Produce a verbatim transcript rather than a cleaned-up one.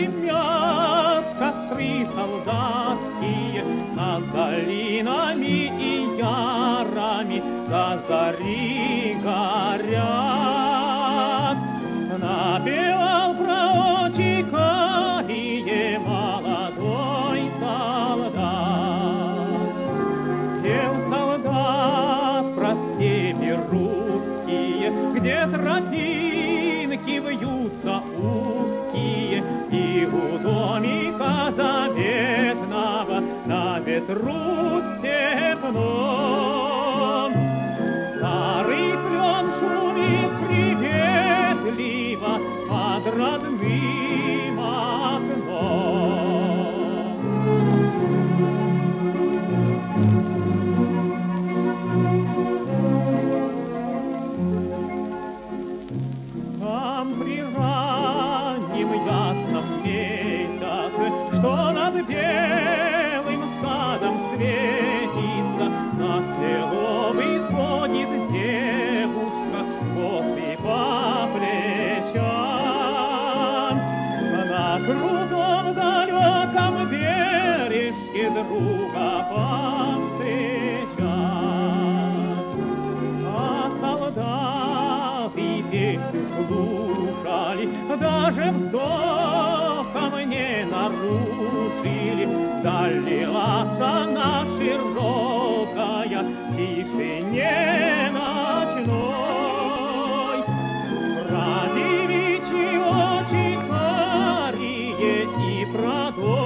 и мяс костры солдатские над долинами и ярами до зари горят. Напевал пророчика и молодой солдат. Пел солдат про степи русские, где тропинки вьются узкие, и у домика заветного на ветру степном старый клен шумит приветливо под родным окном. Там при раннем ясном месяце, что над белым садом светится, на село выходит девушка, косы по плечам. На крутом далеком бережке друга повстречать. А солдаты песню слушали, даже вздохом не нарушили. Долилась она широкая в тишине ночной. Про девичьи очи карие и про дом